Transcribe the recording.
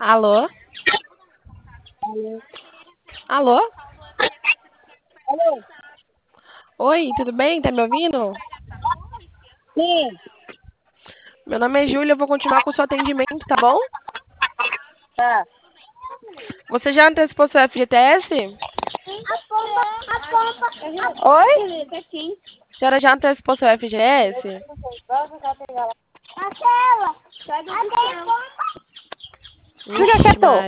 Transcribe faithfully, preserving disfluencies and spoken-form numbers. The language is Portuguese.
Alô? Alô? Alô? Alô? Oi, tudo bem? Tá me ouvindo? Sim. Meu nome é Júlia, eu vou continuar com o seu atendimento, tá bom? Tá. Você já antecipou seu F G T S? Oi? A senhora já antecipou seu F G T S? Aquela. Sai do chão. Ixi, Fica quieto. Maria.